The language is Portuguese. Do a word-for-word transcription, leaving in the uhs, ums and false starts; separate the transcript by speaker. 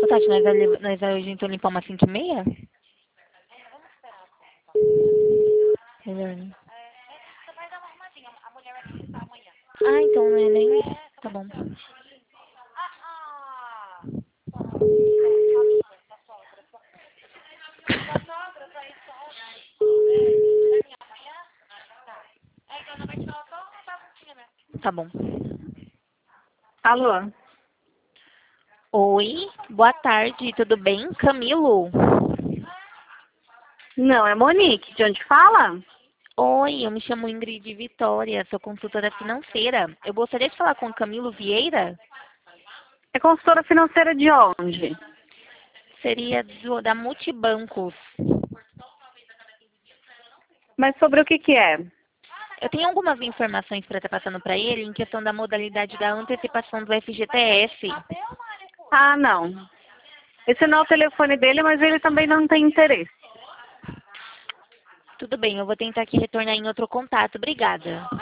Speaker 1: Ô, Tati, nós vai, lev- nós vai hoje então limpar umas cinco e meia? Melhor, né? Ah, então não é nem... Tá bom. Tá bom.
Speaker 2: Alô?
Speaker 1: Oi, boa tarde, tudo bem? Camilo?
Speaker 2: Não, é Monique. De onde fala?
Speaker 1: Oi, eu me chamo Ingrid Vitória, sou consultora financeira. Eu gostaria de falar com o Camilo Vieira.
Speaker 2: É consultora financeira de onde?
Speaker 1: Seria do, da Multibancos.
Speaker 2: Mas sobre o que que é?
Speaker 1: Eu tenho algumas informações para estar passando para ele em questão da modalidade da antecipação do F G T S.
Speaker 2: Ah, não. Esse não é o telefone dele, mas ele também não tem interesse.
Speaker 1: Tudo bem, eu vou tentar aqui retornar em outro contato. Obrigada.